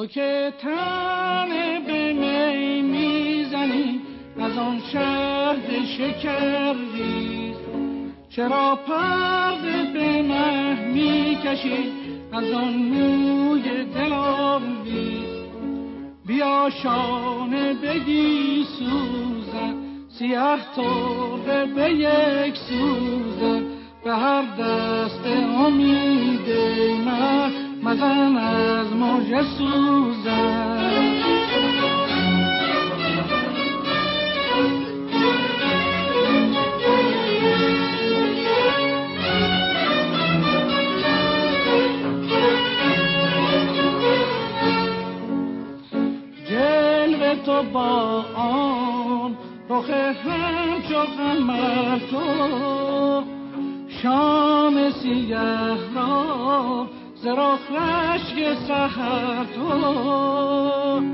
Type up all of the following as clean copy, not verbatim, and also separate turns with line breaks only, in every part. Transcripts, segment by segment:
تو که تن به می میزنی از آن شهد شکر ریز، چرا پرده به مه میکشی از آن موی دلاویز؟ بیا شانه بگی سوزن، سیاه طره به یک سوزن، به هر دست امید من مزن از موج سوزن. جلوه تو با آن رخ همچو قمر تو، شام سیاه را ز رخ رشک سحر تو.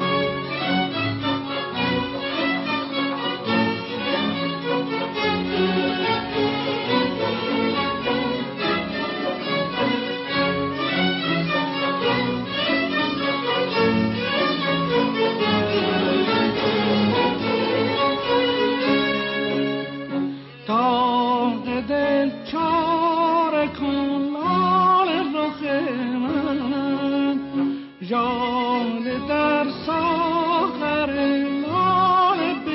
داغ دل چاره کن لال رخ من، ژاله در ساغر لال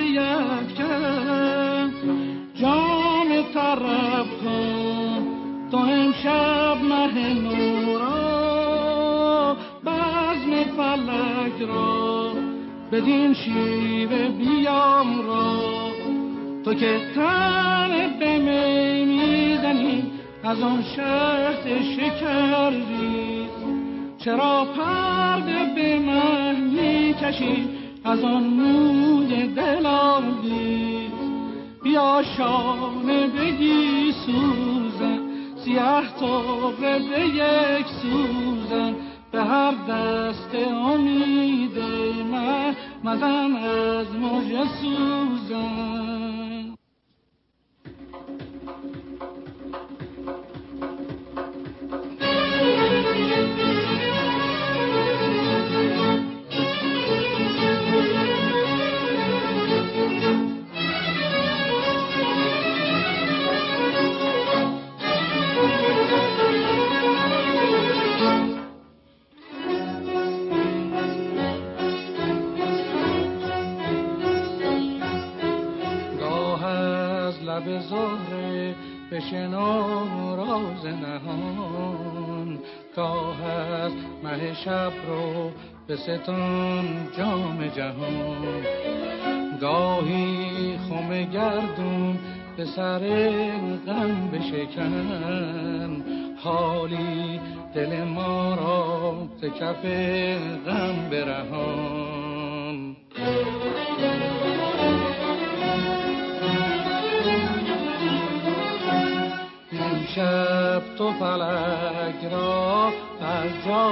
بیفکن، جام طرب کن تو امشب مه نو را، بزم فلک را بدین شیوه بیامرا. تو که تن به می میزنی از آن شهد شکر ریز، چرا پرده به من میکشی از آن موی دلاویز؟ بیا شانه بگی سوزن، سیاه طره به یک سوزن، به هر دست امید من مزن از موج سوزن. لب زهره بشنو راز نهان، گاه از مه شب رو به ستان جام جهان، گاهی خم گردون به سر غم بشکن، حالی دل ما را ز کف غم برهان. شب تو فلک را از جا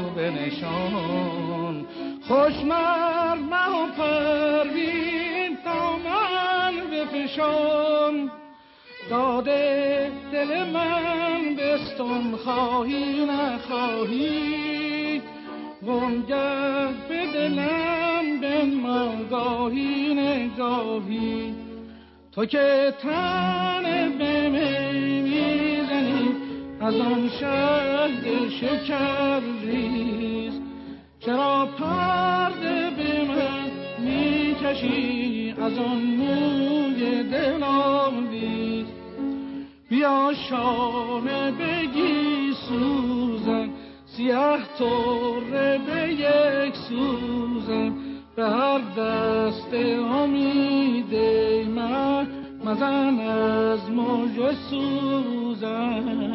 بنشان، خوش مرد مه و پروین تا من بفشان، داده دل من بستان خواهی نخواهی، وانگه به دلم بنما گاهی نگاهی. تو که تن به می میزنی از آن شهد شکر ریز، چرا پرده به من میکشی از آن موی دلاویز؟ بیا شانه بگی سوزن، سیاه طره به یک سوزن، به هر دست امید من مزن از موج سوزن.